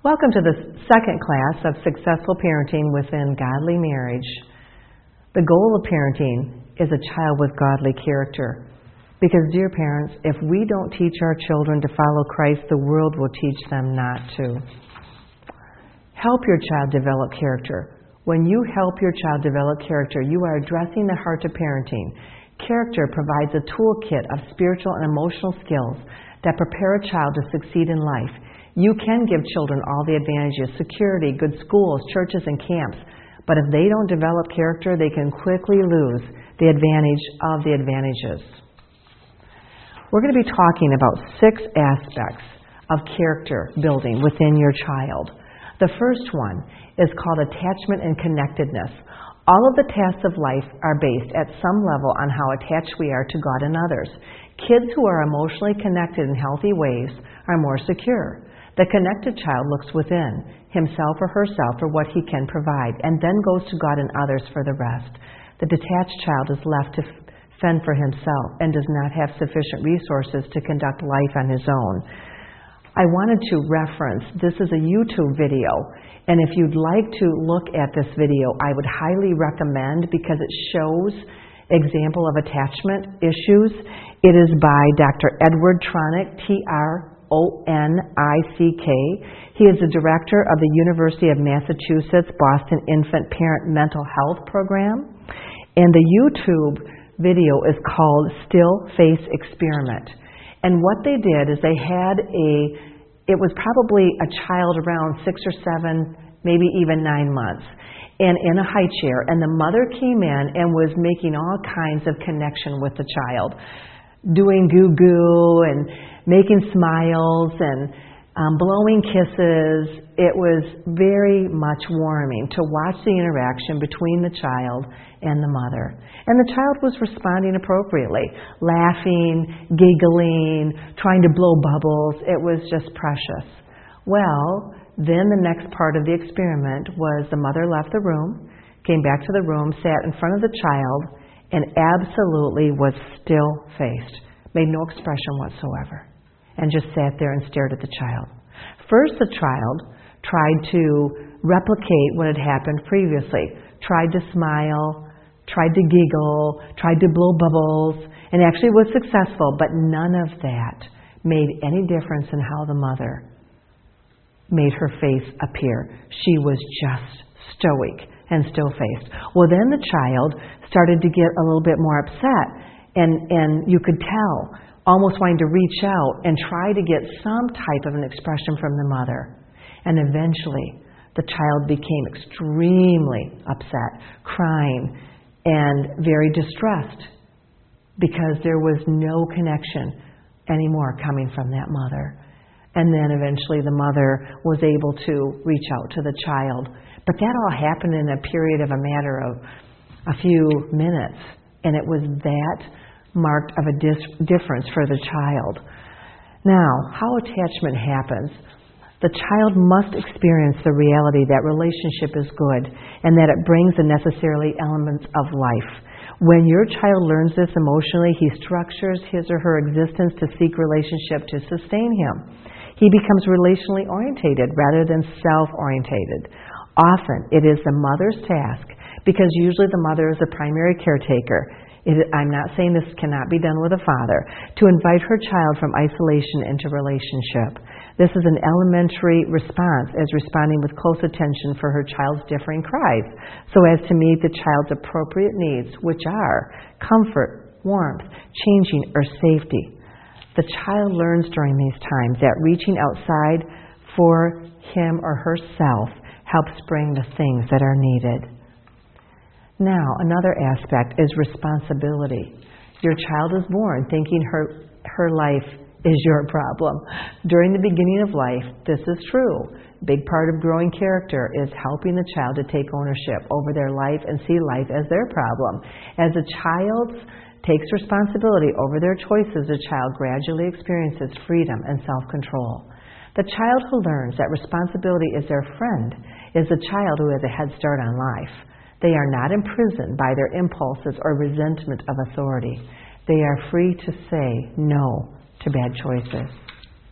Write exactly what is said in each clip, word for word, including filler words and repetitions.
Welcome to the second class of Successful Parenting Within Godly Marriage. The goal of parenting is a child with godly character. Because, dear parents, if we don't teach our children to follow Christ, the world will teach them not to. Help your child develop character. When you help your child develop character, you are addressing the heart of parenting. Character provides a toolkit of spiritual and emotional skills that prepare a child to succeed in life. You can give children all the advantages, security, good schools, churches, and camps. But if they don't develop character, they can quickly lose the advantage of the advantages. We're going to be talking about six aspects of character building within your child. The first one is called attachment and connectedness. All of the tasks of life are based at some level on how attached we are to God and others. Kids who are emotionally connected in healthy ways are more secure. The connected child looks within himself or herself for what he can provide and then goes to God and others for the rest. The detached child is left to fend for himself and does not have sufficient resources to conduct life on his own. I wanted to reference, this is a YouTube video, and if you'd like to look at this video, I would highly recommend because it shows example of attachment issues. It is by Doctor Edward Tronick, T R O N I C K. He is the director of the University of Massachusetts Boston Infant Parent Mental Health Program. And the YouTube video is called Still Face Experiment. And what they did is they had a, it was probably a child around six or seven, maybe even nine months, and in a high chair. And the mother came in and was making all kinds of connection with the child, doing goo-goo and making smiles and um, blowing kisses. It was very much warming to watch the interaction between the child and the mother. And the child was responding appropriately, laughing, giggling, trying to blow bubbles. It was just precious. Well, then the next part of the experiment was the mother left the room, came back to the room, sat in front of the child, and absolutely was still-faced, made no expression whatsoever, and just sat there and stared at the child. First, the child tried to replicate what had happened previously, tried to smile, tried to giggle, tried to blow bubbles, and actually was successful, but none of that made any difference in how the mother made her face appear. She was just stoic and still-faced. Well, then the child started to get a little bit more upset, and, and you could tell, almost wanting to reach out and try to get some type of an expression from the mother. And eventually, the child became extremely upset, crying, and very distressed because there was no connection anymore coming from that mother. And then eventually the mother was able to reach out to the child. But that all happened in a period of a matter of a few minutes. And it was that marked of a dis- difference for the child. Now, how attachment happens. The child must experience the reality that relationship is good and that it brings the necessary elements of life. When your child learns this emotionally, he structures his or her existence to seek relationship to sustain him. He becomes relationally orientated rather than self-orientated. Often, it is the mother's task, because usually the mother is the primary caretaker. It, I'm not saying this cannot be done with a father, to invite her child from isolation into relationship. This is an elementary response as responding with close attention for her child's differing cries, so as to meet the child's appropriate needs, which are comfort, warmth, changing, or safety. The child learns during these times that reaching outside for him or herself helps bring the things that are needed. Now, another aspect is responsibility. Your child is born thinking her, her life is your problem. During the beginning of life, this is true. A big part of growing character is helping the child to take ownership over their life and see life as their problem. As a child takes responsibility over their choices, the child gradually experiences freedom and self-control. The child who learns that responsibility is their friend is the child who has a head start on life. They are not imprisoned by their impulses or resentment of authority. They are free to say no to bad choices.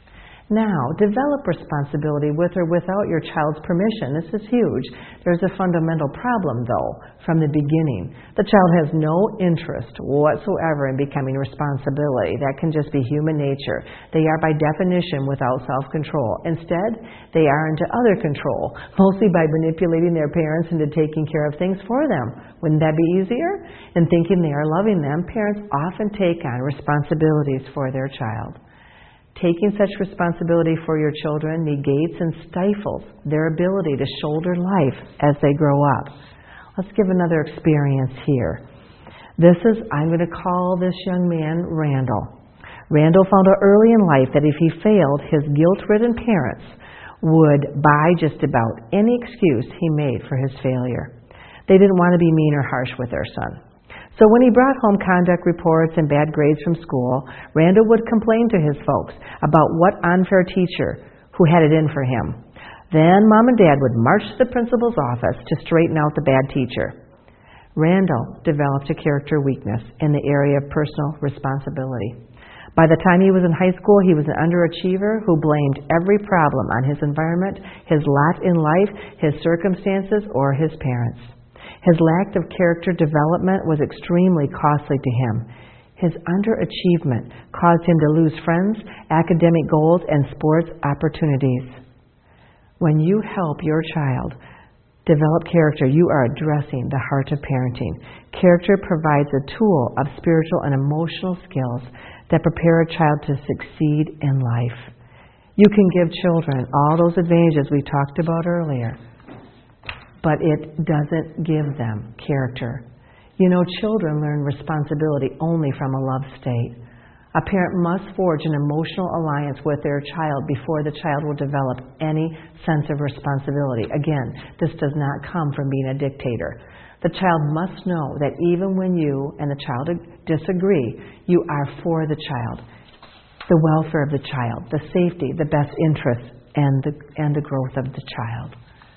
Now, develop responsibility with or without your child's permission. This is huge. There's a fundamental problem, though, from the beginning. The child has no interest whatsoever in becoming responsibility. That can just be human nature. They are, by definition, without self-control. Instead, they are into other control, mostly by manipulating their parents into taking care of things for them. Wouldn't that be easier? In thinking they are loving them, parents often take on responsibilities for their child. Taking such responsibility for your children negates and stifles their ability to shoulder life as they grow up. Let's give another experience here. This is, I'm going to call this young man Randall. Randall found out early in life that if he failed, his guilt-ridden parents would buy just about any excuse he made for his failure. They didn't want to be mean or harsh with their son. So when he brought home conduct reports and bad grades from school, Randall would complain to his folks about what unfair teacher who had it in for him. Then Mom and Dad would march to the principal's office to straighten out the bad teacher. Randall developed a character weakness in the area of personal responsibility. By the time he was in high school, he was an underachiever who blamed every problem on his environment, his lot in life, his circumstances, or his parents. His lack of character development was extremely costly to him. His underachievement caused him to lose friends, academic goals, and sports opportunities. When you help your child develop character, you are addressing the heart of parenting. Character provides a tool of spiritual and emotional skills that prepare a child to succeed in life. You can give children all those advantages we talked about earlier, but it doesn't give them character. You know, children learn responsibility only from a love state. A parent must forge an emotional alliance with their child before the child will develop any sense of responsibility. Again, this does not come from being a dictator. The child must know that even when you and the child disagree, you are for the child, the welfare of the child, the safety, the best interests, and the, and the growth of the child.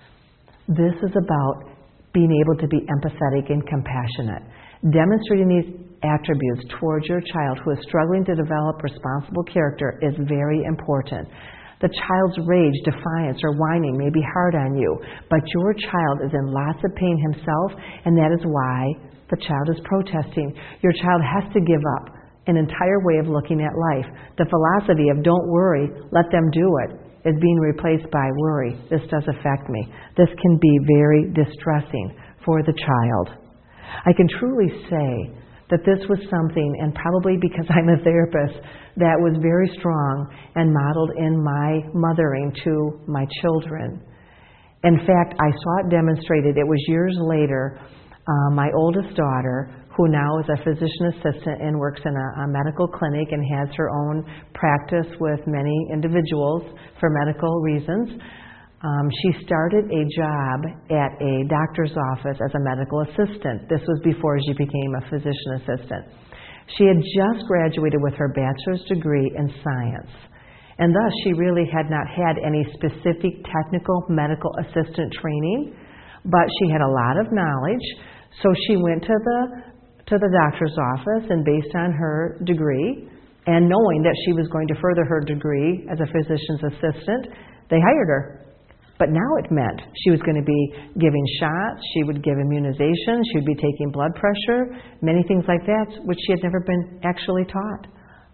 This is about being able to be empathetic and compassionate. Demonstrating these attributes towards your child who is struggling to develop responsible character is very important. The child's rage, defiance, or whining may be hard on you, but your child is in lots of pain himself, and that is why the child is protesting. Your child has to give up an entire way of looking at life. The philosophy of don't worry, let them do it, is being replaced by worry. This does affect me. This can be very distressing for the child. I can truly say that this was something, and probably because I'm a therapist, that was very strong and modeled in my mothering to my children. In fact, I saw it demonstrated. It was years later, uh, my oldest daughter, who now is a physician assistant and works in a, a medical clinic and has her own practice with many individuals for medical reasons. Um, she started a job at a doctor's office as a medical assistant. This was before she became a physician assistant. She had just graduated with her bachelor's degree in science, and thus she really had not had any specific technical medical assistant training, but she had a lot of knowledge, so she went to the to the doctor's office, and based on her degree and knowing that she was going to further her degree as a physician's assistant, they hired her. But now it meant she was going to be giving shots, she would give immunizations, she would be taking blood pressure, many things like that, which she had never been actually taught.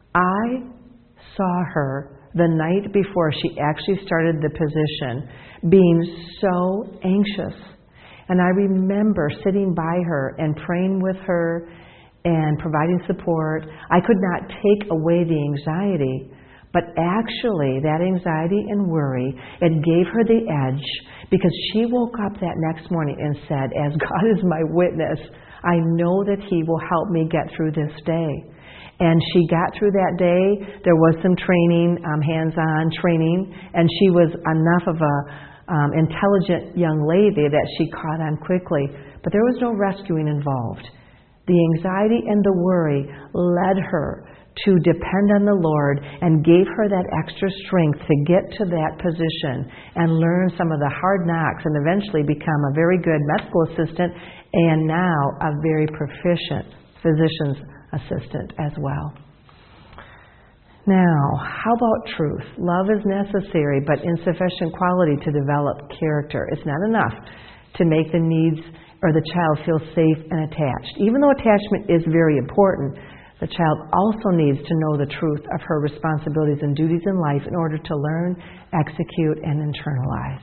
I saw her the night before she actually started the position being so anxious. And I remember sitting by her and praying with her and providing support. I could not take away the anxiety, but actually that anxiety and worry, it gave her the edge, because she woke up that next morning and said, as God is my witness, I know that He will help me get through this day. And she got through that day. There was some training, um, hands-on training, and she was enough of a Um, intelligent young lady that she caught on quickly, but there was no rescuing involved. The anxiety and the worry led her to depend on the Lord and gave her that extra strength to get to that position and learn some of the hard knocks and eventually become a very good medical assistant and now a very proficient physician's assistant as well. Now, how about truth? Love is necessary, but insufficient quality to develop character. It's not enough to make the needs or the child feel safe and attached. Even though attachment is very important, the child also needs to know the truth of her responsibilities and duties in life in order to learn, execute, and internalize.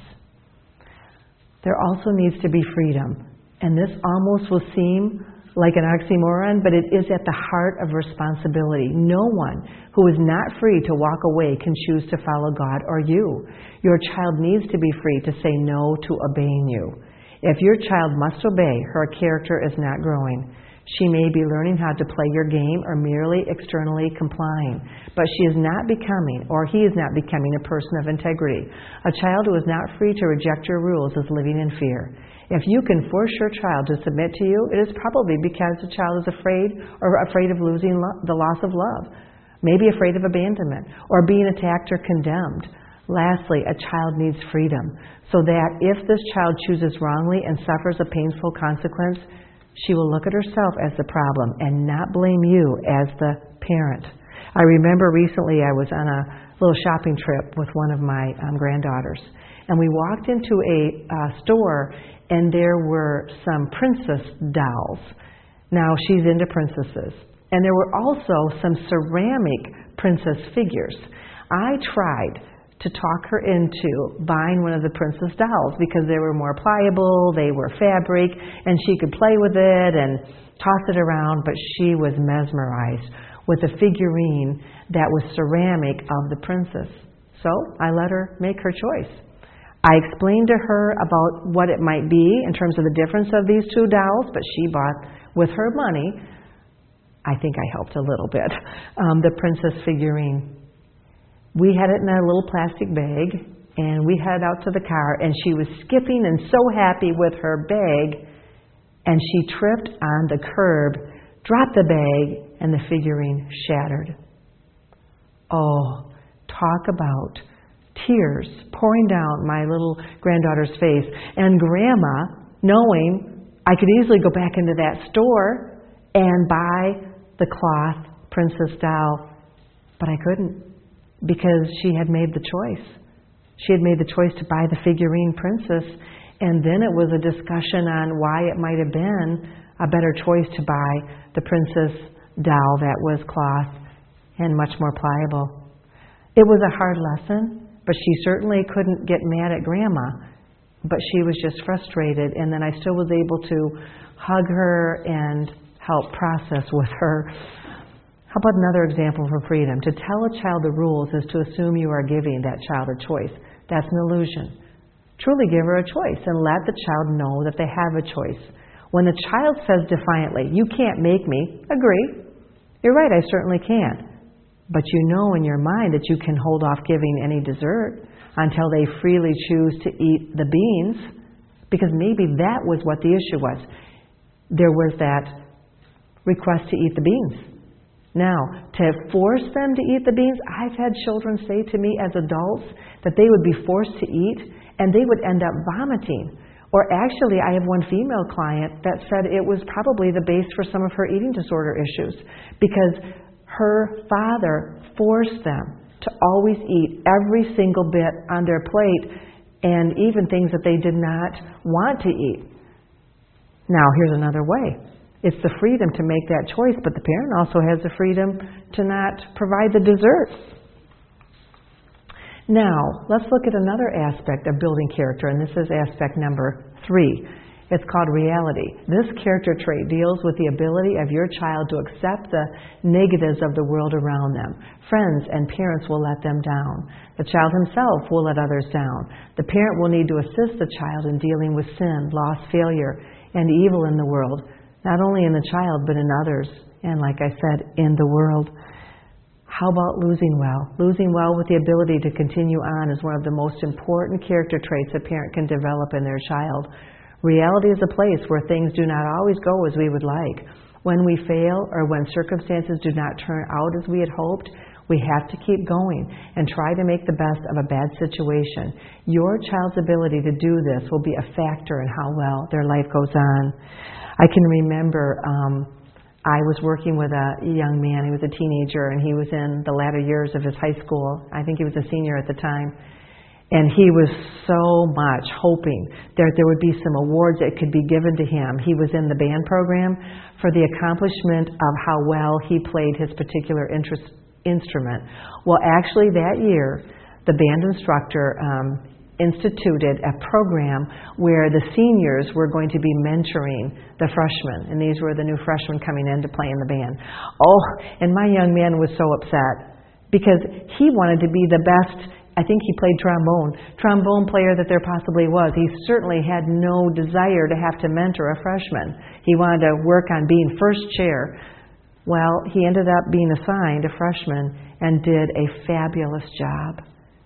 There also needs to be freedom. And this almost will seem like an oxymoron, but it is at the heart of responsibility. No one who is not free to walk away can choose to follow God or you. Your child needs to be free to say no to obeying you. If your child must obey, her character is not growing. She may be learning how to play your game or merely externally complying, but she is not becoming, or he is not becoming, a person of integrity. A child who is not free to reject your rules is living in fear. If you can force your child to submit to you, it is probably because the child is afraid or afraid of losing lo- the loss of love, maybe afraid of abandonment or being attacked or condemned. Lastly, a child needs freedom so that if this child chooses wrongly and suffers a painful consequence, she will look at herself as the problem and not blame you as the parent. I remember recently I was on a little shopping trip with one of my um, granddaughters, and we walked into a uh, store, and there were some princess dolls. Now, she's into princesses. And there were also some ceramic princess figures. I tried to talk her into buying one of the princess dolls because they were more pliable, they were fabric, and she could play with it and toss it around, but she was mesmerized with a figurine that was ceramic of the princess. So I let her make her choice. I explained to her about what it might be in terms of the difference of these two dolls, but she bought, with her money, I think I helped a little bit, um, the princess figurine. We had it in a little plastic bag, and we headed out to the car, and she was skipping and so happy with her bag, and she tripped on the curb, dropped the bag, and the figurine shattered. Oh, talk about tears pouring down my little granddaughter's face, and Grandma, knowing I could easily go back into that store and buy the cloth princess doll, but I couldn't, because she had made the choice. She had made the choice to buy the figurine princess, and then it was a discussion on why it might have been a better choice to buy the princess doll that was cloth and much more pliable. It was a hard lesson, but she certainly couldn't get mad at Grandma, but she was just frustrated, and then I still was able to hug her and help process with her. How about another example for freedom? To tell a child the rules is to assume you are giving that child a choice. That's an illusion. Truly give her a choice and let the child know that they have a choice. When the child says defiantly, "You can't make me," agree. "You're right, I certainly can't." But you know in your mind that you can hold off giving any dessert until they freely choose to eat the beans, because maybe that was what the issue was. There was that request to eat the beans. Now, to force them to eat the beans, I've had children say to me as adults that they would be forced to eat and they would end up vomiting. Or actually, I have one female client that said it was probably the base for some of her eating disorder issues, because her father forced them to always eat every single bit on their plate, and even things that they did not want to eat. Now, here's another way. It's the freedom to make that choice, but the parent also has the freedom to not provide the dessert. Now, let's look at another aspect of building character, and this is aspect number three. It's called reality. This character trait deals with the ability of your child to accept the negatives of the world around them. Friends and parents will let them down. The child himself will let others down. The parent will need to assist the child in dealing with sin, loss, failure, and evil in the world. Not only in the child, but in others, and like I said, in the world. How about losing well? Losing well with the ability to continue on is one of the most important character traits a parent can develop in their child. Reality is a place where things do not always go as we would like. When we fail or when circumstances do not turn out as we had hoped, we have to keep going and try to make the best of a bad situation. Your child's ability to do this will be a factor in how well their life goes on. I can remember um, I was working with a young man. He was a teenager, and he was in the latter years of his high school. I think he was a senior at the time. And he was so much hoping that there would be some awards that could be given to him. He was in the band program for the accomplishment of how well he played his particular interest, instrument. Well, actually that year, the band instructor um, instituted a program where the seniors were going to be mentoring the freshmen. And these were the new freshmen coming in to play in the band. Oh, and my young man was so upset because he wanted to be the best. I think he played trombone, trombone player that there possibly was. He certainly had no desire to have to mentor a freshman. He wanted to work on being first chair. Well, he ended up being assigned a freshman and did a fabulous job.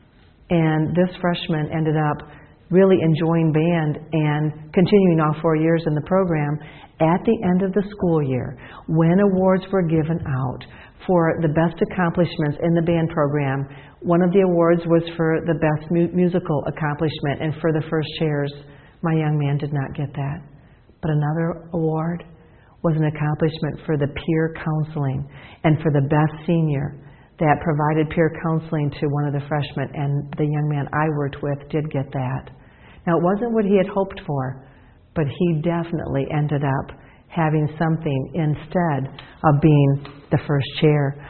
And this freshman ended up really enjoying band and continuing all four years in the program. At the end of the school year, when awards were given out for the best accomplishments in the band program, one of the awards was for the best mu- musical accomplishment, and for the first chairs, my young man did not get that. But another award was an accomplishment for the peer counseling and for the best senior that provided peer counseling to one of the freshmen, and the young man I worked with did get that. Now, it wasn't what he had hoped for, but he definitely ended up having something instead of being the first chair.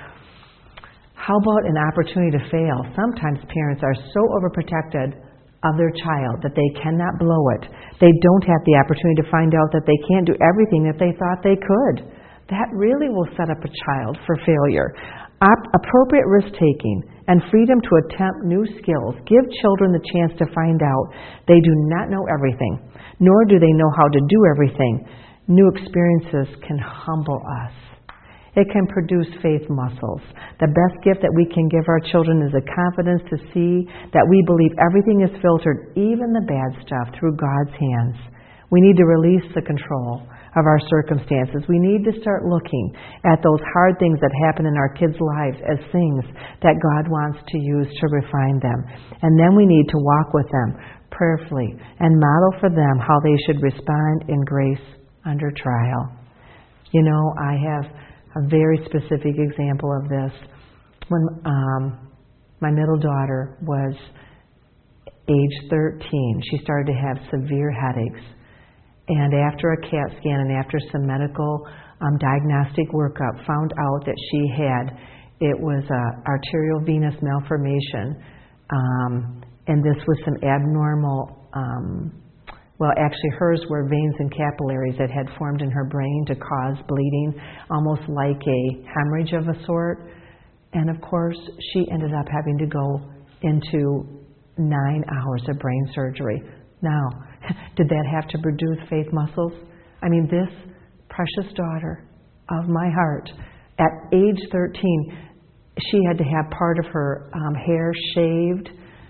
How about an opportunity to fail? Sometimes parents are so overprotected of their child that they cannot blow it. They don't have the opportunity to find out that they can't do everything that they thought they could. That really will set up a child for failure. Op- appropriate risk-taking and freedom to attempt new skills give children the chance to find out they do not know everything, nor do they know how to do everything. New experiences can humble us. It can produce faith muscles. The best gift that we can give our children is the confidence to see that we believe everything is filtered, even the bad stuff, through God's hands. We need to release the control of our circumstances. We need to start looking at those hard things that happen in our kids' lives as things that God wants to use to refine them. And then we need to walk with them prayerfully and model for them how they should respond in grace under trial. You know, I have a very specific example of this. When um, my middle daughter was age thirteen, she started to have severe headaches. And after a CAT scan and after some medical um, diagnostic workup, found out that she had, it was a arterial venous malformation. Um, and this was some abnormal, um, well, actually hers were veins and capillaries that had formed in her brain to cause bleeding, almost like a hemorrhage of a sort. And of course, she ended up having to go into nine hours of brain surgery. Now, did that have to produce faith muscles? I mean, this precious daughter of my heart, at age thirteen, she had to have part of her um, hair shaved.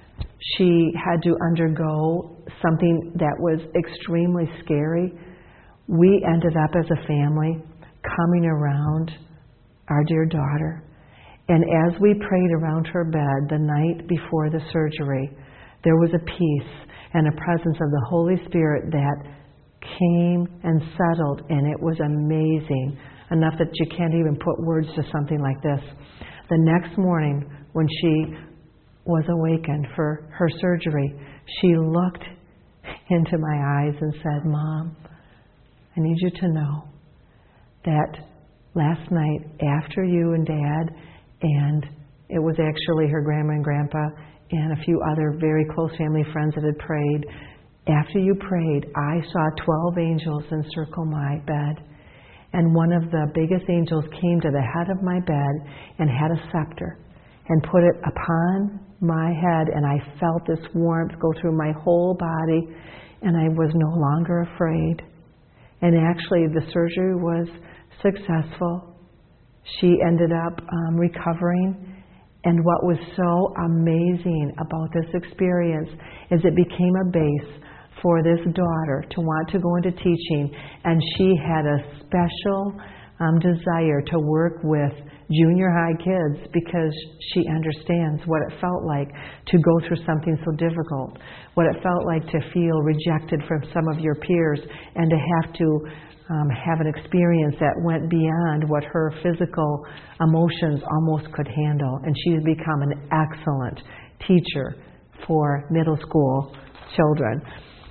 She had to undergo something that was extremely scary. We ended up as a family coming around our dear daughter. And as we prayed around her bed the night before the surgery, there was a peace and a presence of the Holy Spirit that came and settled, and it was amazing, enough that you can't even put words to something like this. The next morning, when she was awakened for her surgery, she looked into my eyes and said, "Mom, I need you to know that last night after you and Dad, and it was actually her grandma and grandpa and a few other very close family friends that had prayed, after you prayed, I saw twelve angels encircle my bed. And one of the biggest angels came to the head of my bed and had a scepter and put it upon my head, and I felt this warmth go through my whole body, and I was no longer afraid. And actually, the surgery was successful. She ended up um, recovering. And what was so amazing about this experience is it became a base for this daughter to want to go into teaching, and she had a special um, desire to work with junior high kids because she understands what it felt like to go through something so difficult, what it felt like to feel rejected from some of your peers and to have to um, have an experience that went beyond what her physical emotions almost could handle. And she's become an excellent teacher for middle school children.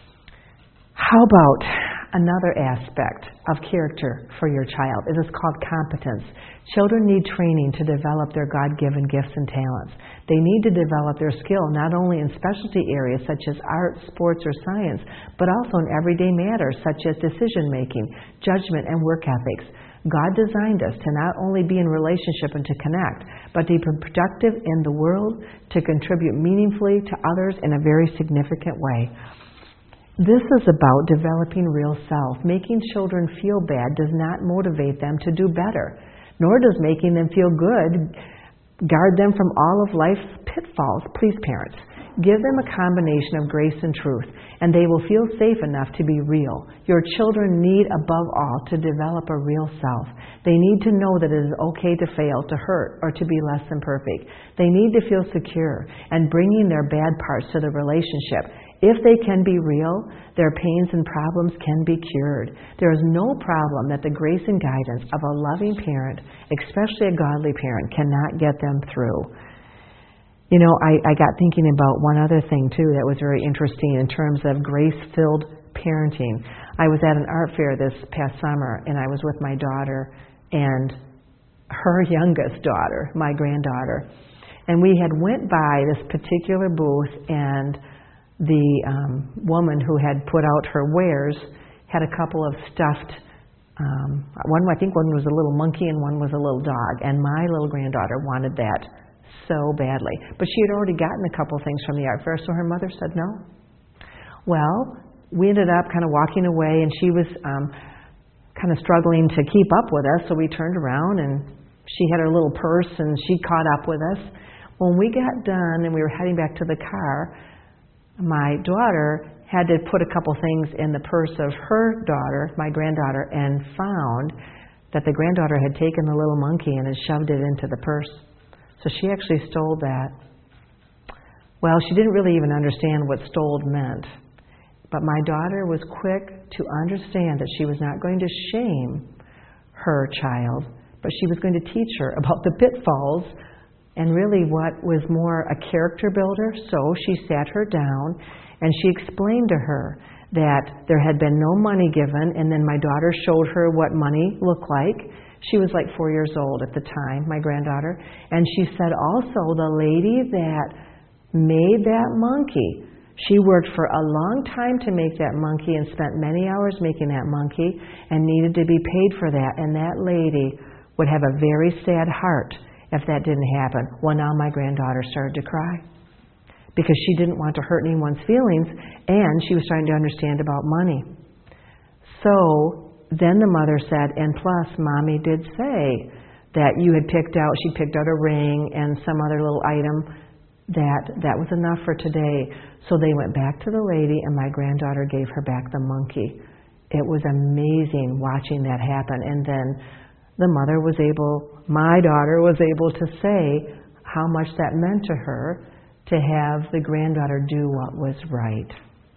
How about another aspect of character for your child? It is called competence. Children need training to develop their God-given gifts and talents. They need to develop their skill not only in specialty areas such as art, sports, or science, but also in everyday matters such as decision-making, judgment, and work ethics. God designed us to not only be in relationship and to connect, but to be productive in the world, to contribute meaningfully to others in a very significant way. This is about developing real self. Making children feel bad does not motivate them to do better, nor does making them feel good guard them from all of life's pitfalls. Please, parents, give them a combination of grace and truth, and they will feel safe enough to be real. Your children need, above all, to develop a real self. They need to know that it is okay to fail, to hurt, or to be less than perfect. They need to feel secure and bringing their bad parts to the relationship. If they can be real, their pains and problems can be cured. There is no problem that the grace and guidance of a loving parent, especially a godly parent, cannot get them through. You know, I, I got thinking about one other thing, too, that was very interesting in terms of grace-filled parenting. I was at an art fair this past summer, and I was with my daughter and her youngest daughter, my granddaughter. And we had went by this particular booth, and the um, woman who had put out her wares had a couple of stuffed, um, one I think one was a little monkey and one was a little dog, and my little granddaughter wanted that so badly. But she had already gotten a couple things from the art fair, so her mother said no. Well, we ended up kind of walking away, and she was um, kind of struggling to keep up with us, so we turned around, and she had her little purse, and she caught up with us. When we got done and we were heading back to the car, my daughter had to put a couple things in the purse of her daughter, my granddaughter, and found that the granddaughter had taken the little monkey and had shoved it into the purse. So she actually stole that. Well, she didn't really even understand what stole meant. But my daughter was quick to understand that she was not going to shame her child, but she was going to teach her about the pitfalls and really what was more a character builder. So she sat her down and she explained to her that there had been no money given, and then my daughter showed her what money looked like. She was like four years old at the time, my granddaughter, and she said also the lady that made that monkey, she worked for a long time to make that monkey and spent many hours making that monkey and needed to be paid for that, and that lady would have a very sad heart if that didn't happen. Well, now my granddaughter started to cry because she didn't want to hurt anyone's feelings, and she was starting to understand about money. So then the mother said, and plus, Mommy did say that you had picked out, she picked out a ring and some other little item, that that was enough for today. So they went back to the lady, and my granddaughter gave her back the monkey. It was amazing watching that happen. And then the mother was able, my daughter was able to say how much that meant to her to have the granddaughter do what was right.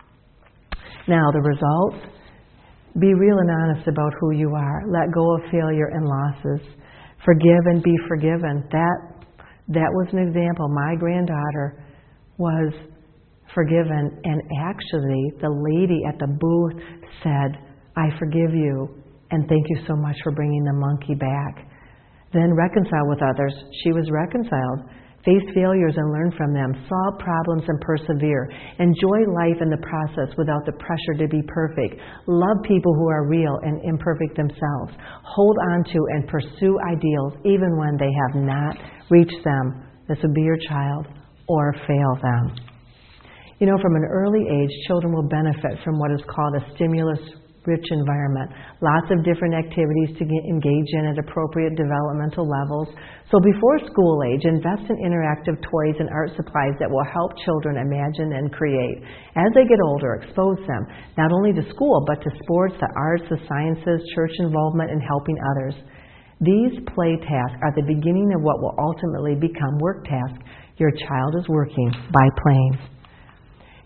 Now, the results, be real and honest about who you are. Let go of failure and losses. Forgive and be forgiven. That, that was an example. My granddaughter was forgiven, and actually the lady at the booth said, I forgive you, and thank you so much for bringing the monkey back. Then reconcile with others. She was reconciled. Face failures and learn from them. Solve problems and persevere. Enjoy life in the process without the pressure to be perfect. Love people who are real and imperfect themselves. Hold on to and pursue ideals even when they have not reached them. This would be your child, or fail them. You know, from an early age, children will benefit from what is called a stimulus-rich environment. Lots of different activities to get engage in at appropriate developmental levels. So before school age, invest in interactive toys and art supplies that will help children imagine and create. As they get older, expose them not only to school, but to sports, the arts, the sciences, church involvement, and helping others. These play tasks are the beginning of what will ultimately become work tasks. Your child is working by playing.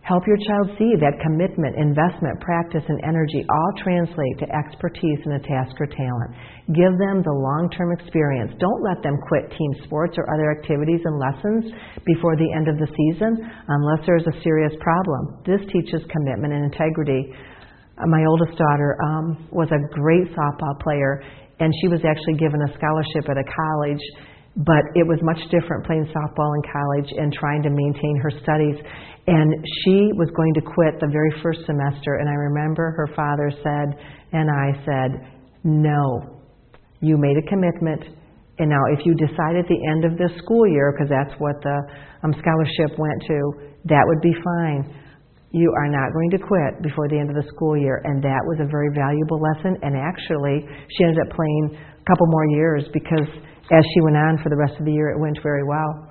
Help your child see that commitment, investment, practice, and energy all translate to expertise in a task or talent. Give them the long-term experience. Don't let them quit team sports or other activities and lessons before the end of the season unless there's a serious problem. This teaches commitment and integrity. Uh, my oldest daughter um, was a great softball player, and she was actually given a scholarship at a college, but it was much different playing softball in college and trying to maintain her studies. And she was going to quit the very first semester, and I remember her father said, and I said, no, you made a commitment, and now if you decide at the end of this school year, because that's what the um, scholarship went to, that would be fine. You are not going to quit before the end of the school year. And that was a very valuable lesson, and actually she ended up playing a couple more years because as she went on for the rest of the year, it went very well.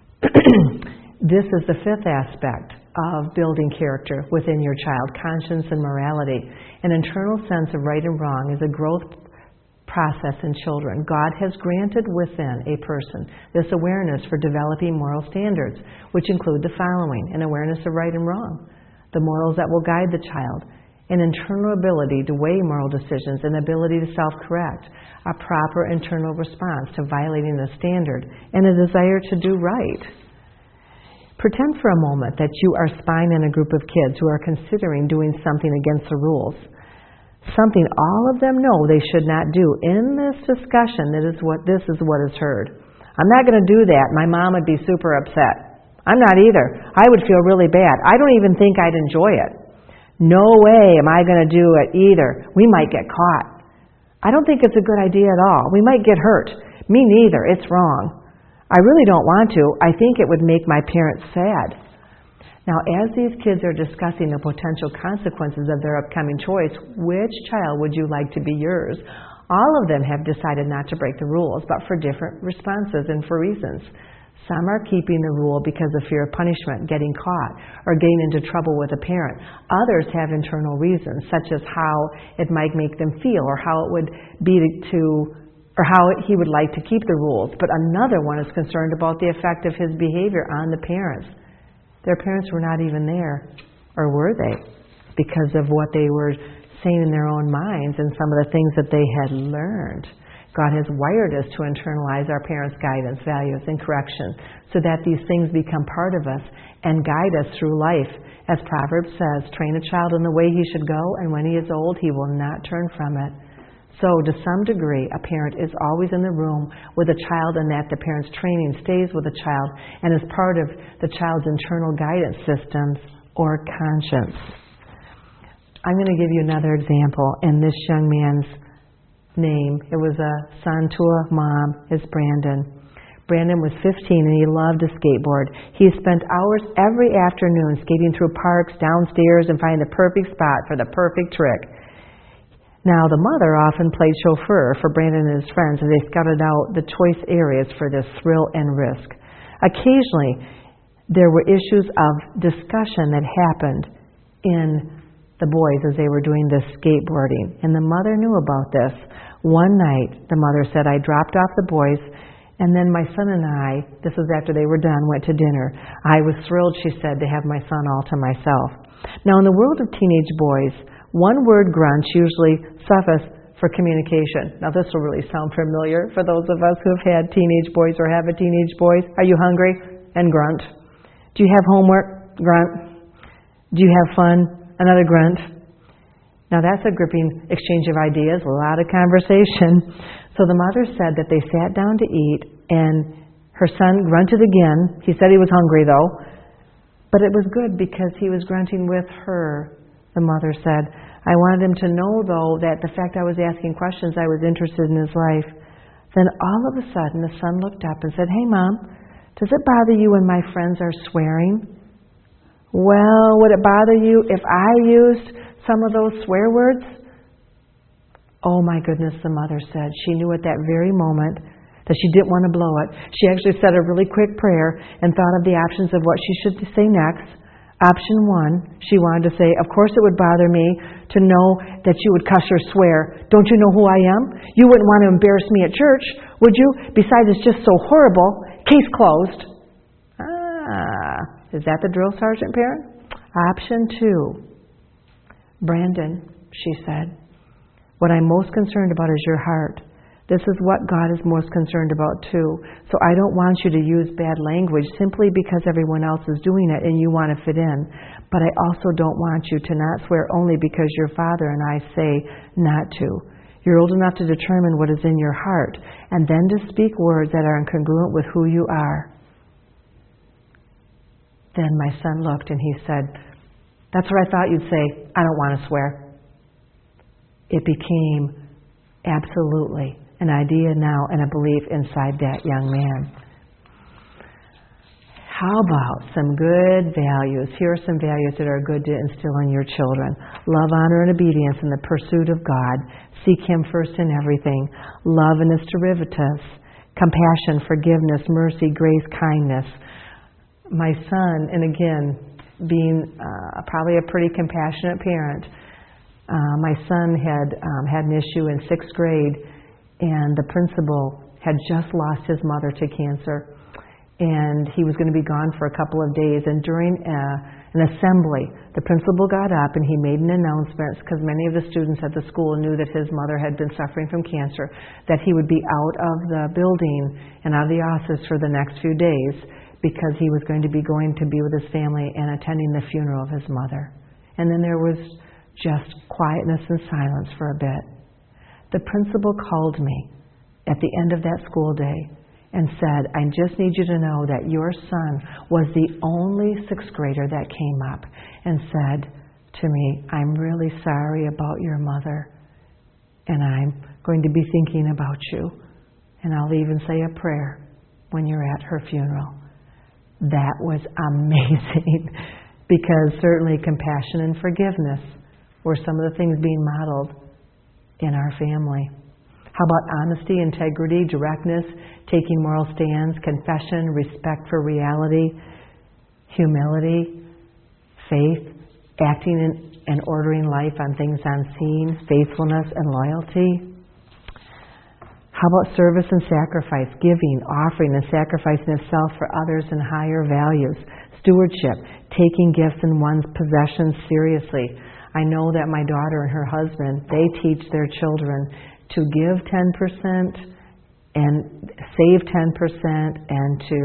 This is the fifth aspect of building character within your child, conscience and morality. An internal sense of right and wrong is a growth process in children. God has granted within a person this awareness for developing moral standards, which include the following: an awareness of right and wrong, the morals that will guide the child, an internal ability to weigh moral decisions, an ability to self-correct, a proper internal response to violating the standard, and a desire to do right. Pretend for a moment that you are spying on a group of kids who are considering doing something against the rules, something all of them know they should not do. In this discussion, that is what this is what is heard. I'm not going to do that. My mom would be super upset. I'm not either. I would feel really bad. I don't even think I'd enjoy it. No way am I going to do it either. We might get caught. I don't think it's a good idea at all. We might get hurt. Me neither. It's wrong. I really don't want to. I think it would make my parents sad. Now, as these kids are discussing the potential consequences of their upcoming choice, which child would you like to be yours? All of them have decided not to break the rules, but for different responses and for reasons. Some are keeping the rule because of fear of punishment, getting caught, or getting into trouble with a parent. Others have internal reasons, such as how it might make them feel, or how it would be to, or how he would like to keep the rules. But another one is concerned about the effect of his behavior on the parents. Their parents were not even there, or were they? Because of what they were saying in their own minds and some of the things that they had learned. God has wired us to internalize our parents' guidance, values, and correction so that these things become part of us and guide us through life. As Proverbs says, train a child in the way he should go, and when he is old, he will not turn from it. So, to some degree, a parent is always in the room with a child, and that the parent's training stays with the child and is part of the child's internal guidance systems or conscience. I'm going to give you another example in this young man's name. It was a son to a mom, is Brandon. Brandon was fifteen and he loved to skateboard. He spent hours every afternoon skating through parks, downstairs, and finding the perfect spot for the perfect trick. Now, the mother often played chauffeur for Brandon and his friends as they scouted out the choice areas for this thrill and risk. Occasionally, there were issues of discussion that happened in the boys as they were doing this skateboarding, and the mother knew about this. One night, the mother said, I dropped off the boys, and then my son and I, this was after they were done, went to dinner. I was thrilled, she said, to have my son all to myself. Now, in the world of teenage boys, one-word grunts usually suffice for communication. Now, this will really sound familiar for those of us who have had teenage boys or have a teenage boy. Are you hungry? And grunt. Do you have homework? Grunt. Do you have fun? Another grunt. Now, that's a gripping exchange of ideas, a lot of conversation. So the mother said that they sat down to eat, and her son grunted again. He said he was hungry, though. But it was good because he was grunting with her. The mother said, I wanted him to know, though, that the fact I was asking questions, I was interested in his life. Then all of a sudden, the son looked up and said, Hey, Mom, does it bother you when my friends are swearing? Well, would it bother you if I used some of those swear words? Oh, my goodness, the mother said. She knew at that very moment that she didn't want to blow it. She actually said a really quick prayer and thought of the options of what she should say next. Option one, she wanted to say, of course it would bother me to know that you would cuss or swear. Don't you know who I am? You wouldn't want to embarrass me at church, would you? Besides, it's just so horrible. Case closed. Ah, is that the drill sergeant parent? Option two, Brandon, she said, what I'm most concerned about is your heart. This is what God is most concerned about too. So I don't want you to use bad language simply because everyone else is doing it and you want to fit in. But I also don't want you to not swear only because your father and I say not to. You're old enough to determine what is in your heart and then to speak words that are incongruent with who you are. Then my son looked and he said, that's what I thought you'd say. I don't want to swear. It became absolutely an idea now and a belief inside that young man. How about some good values? Here are some values that are good to instill in your children. Love, honor, and obedience in the pursuit of God. Seek Him first in everything. Love and its derivatives. Compassion, forgiveness, mercy, grace, kindness. My son, and again, being uh, probably a pretty compassionate parent, uh, my son had um, had an issue in sixth grade, and the principal had just lost his mother to cancer. And he was going to be gone for a couple of days. And during uh, an assembly, the principal got up and he made an announcement, because many of the students at the school knew that his mother had been suffering from cancer, that he would be out of the building and out of the office for the next few days because he was going to be going to be with his family and attending the funeral of his mother. And then there was just quietness and silence for a bit. The principal called me at the end of that school day and said, I just need you to know that your son was the only sixth grader that came up and said to me, I'm really sorry about your mother, and I'm going to be thinking about you, and I'll even say a prayer when you're at her funeral. That was amazing, because certainly compassion and forgiveness were some of the things being modeled in our family. How about honesty, integrity, directness, taking moral stands, confession, respect for reality, humility, faith, acting in, and ordering life on things unseen, faithfulness and loyalty? How about service and sacrifice, giving, offering, and sacrificing of self for others and higher values? Stewardship, taking gifts and one's possessions seriously. I know that my daughter and her husband, they teach their children to give ten percent and save ten percent and to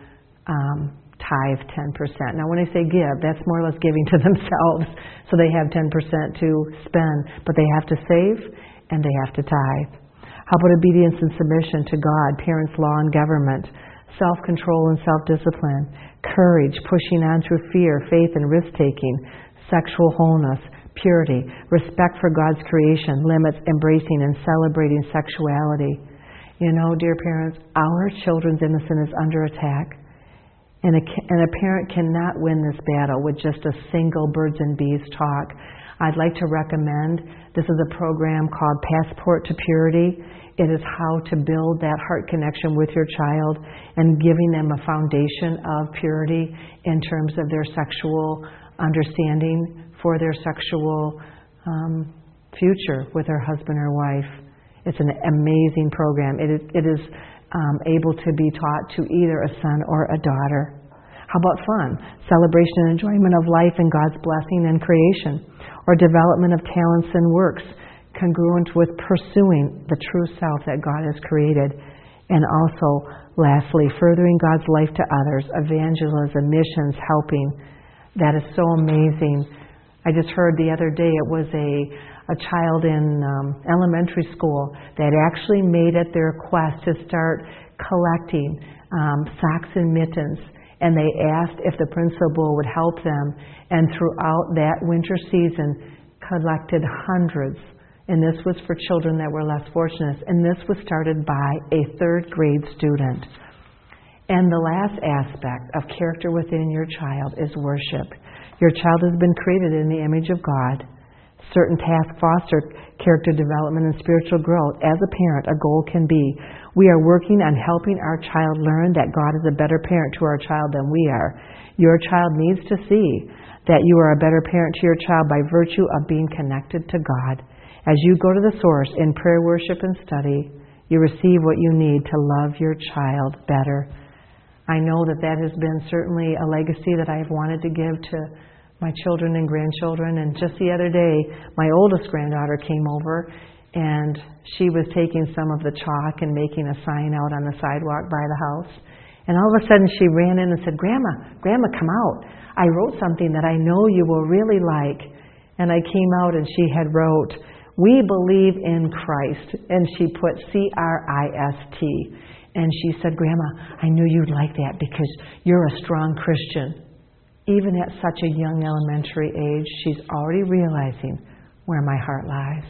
um, tithe ten percent. Now when I say give, that's more or less giving to themselves, so they have ten percent to spend, but they have to save and they have to tithe. How about obedience and submission to God, parents, law, and government, self-control and self-discipline, courage, pushing on through fear, faith, and risk-taking, sexual wholeness, purity, respect for God's creation, limits, embracing and celebrating sexuality. You know, dear parents, our children's innocence is under attack. And a, and a parent cannot win this battle with just a single birds and bees talk. I'd like to recommend, this is a program called Passport to Purity. It is how to build that heart connection with your child and giving them a foundation of purity in terms of their sexual understanding for their sexual um, future with their husband or wife. It's an amazing program. It is, it is um, able to be taught to either a son or a daughter. How about fun? Celebration and enjoyment of life and God's blessing and creation. Or development of talents and works congruent with pursuing the true self that God has created. And also, lastly, furthering God's life to others, evangelism, missions, helping. That is so amazing. I just heard the other day it was a, a child in um, elementary school that actually made it their quest to start collecting um, socks and mittens. And they asked if the principal would help them. And throughout that winter season, collected hundreds. And this was for children that were less fortunate. And this was started by a third grade student. And the last aspect of character within your child is worship. Your child has been created in the image of God. Certain tasks foster character development and spiritual growth. As a parent, a goal can be, we are working on helping our child learn that God is a better parent to our child than we are. Your child needs to see that you are a better parent to your child by virtue of being connected to God. As you go to the source in prayer, worship, and study, you receive what you need to love your child better. I know that that has been certainly a legacy that I have wanted to give to my children and grandchildren. And just the other day, my oldest granddaughter came over, and she was taking some of the chalk and making a sign out on the sidewalk by the house. And all of a sudden she ran in and said, Grandma, Grandma, come out. I wrote something that I know you will really like. And I came out and she had wrote, we believe in Christ. And she put C R I S T. And she said, Grandma, I knew you'd like that because you're a strong Christian. Even at such a young elementary age, she's already realizing where my heart lies.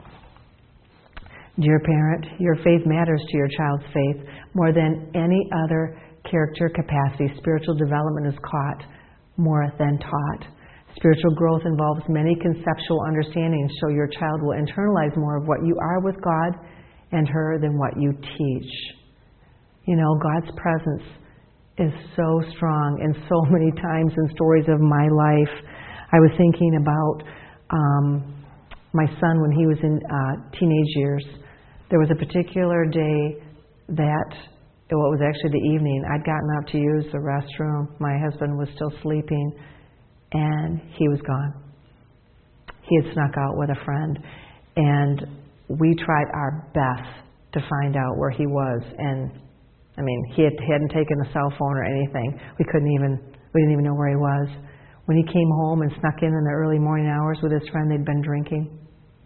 Dear parent, your faith matters to your child's faith more than any other character capacity. Spiritual development is caught more than taught. Spiritual growth involves many conceptual understandings, so your child will internalize more of what you are with God and her than what you teach. You know, God's presence is so strong, and so many times in stories of my life, I was thinking about um, my son when he was in uh, teenage years. There was a particular day that, well, it was actually the evening, I'd gotten up to use the restroom. My husband was still sleeping, and he was gone. He had snuck out with a friend, and we tried our best to find out where he was. And I mean, he had, hadn't taken a cell phone or anything. We couldn't even, we didn't even know where he was. When he came home and snuck in in the early morning hours with his friend, they'd been drinking.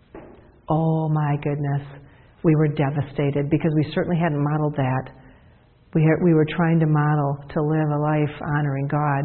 Oh my goodness. We were devastated because we certainly hadn't modeled that. We had, we were trying to model to live a life honoring God.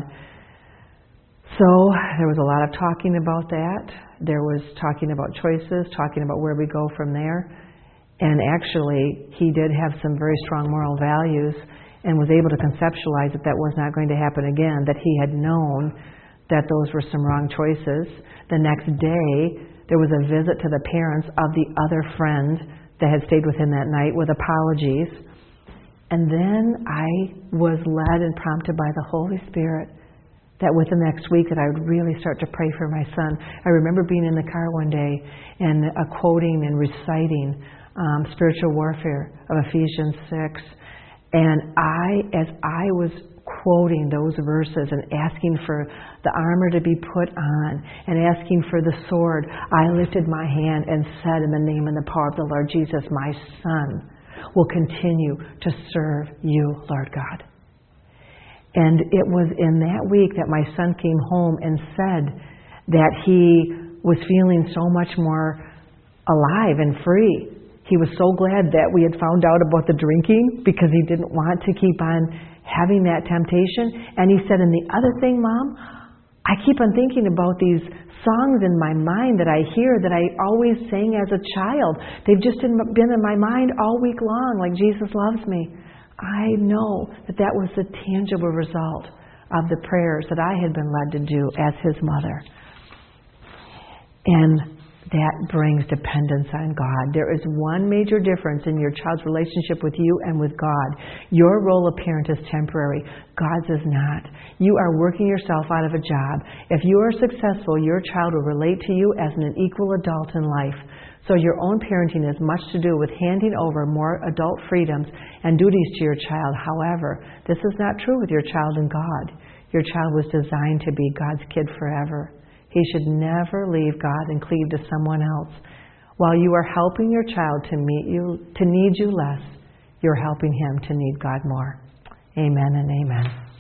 So there was a lot of talking about that. There was talking about choices, talking about where we go from there. And actually, he did have some very strong moral values and was able to conceptualize that that was not going to happen again, that he had known that those were some wrong choices. The next day, there was a visit to the parents of the other friend that had stayed with him that night with apologies. And then I was led and prompted by the Holy Spirit that within the next week that I would really start to pray for my son. I remember being in the car one day and uh, quoting and reciting um, spiritual warfare of Ephesians six. And I, as I was quoting those verses and asking for the armor to be put on and asking for the sword, I lifted my hand and said, in the name and the power of the Lord Jesus, my son will continue to serve you, Lord God. And it was in that week that my son came home and said that he was feeling so much more alive and free. He was so glad that we had found out about the drinking because he didn't want to keep on having that temptation. And he said, and the other thing, Mom, I keep on thinking about these songs in my mind that I hear that I always sang as a child. They've just been in my mind all week long, like Jesus loves me. I know that that was the tangible result of the prayers that I had been led to do as his mother. And that brings dependence on God. There is one major difference in your child's relationship with you and with God. Your role of parent is temporary. God's is not. You are working yourself out of a job. If you are successful, your child will relate to you as an equal adult in life. So your own parenting has much to do with handing over more adult freedoms and duties to your child. However, this is not true with your child and God. Your child was designed to be God's kid forever. He should never leave God and cleave to someone else. While you are helping your child to meet you, to need you less, you're helping him to need God more. Amen and amen.